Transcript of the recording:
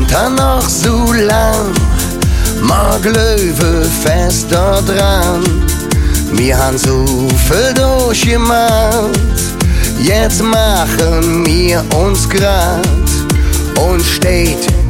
da noch so lang, mag Löwe fest da dran. Wir han so viel durchgemacht, jetzt machen wir uns grad und steht